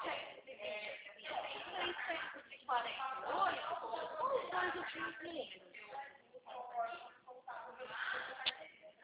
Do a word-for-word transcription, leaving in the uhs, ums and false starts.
três, quarenta e oito, ou os dois últimos números.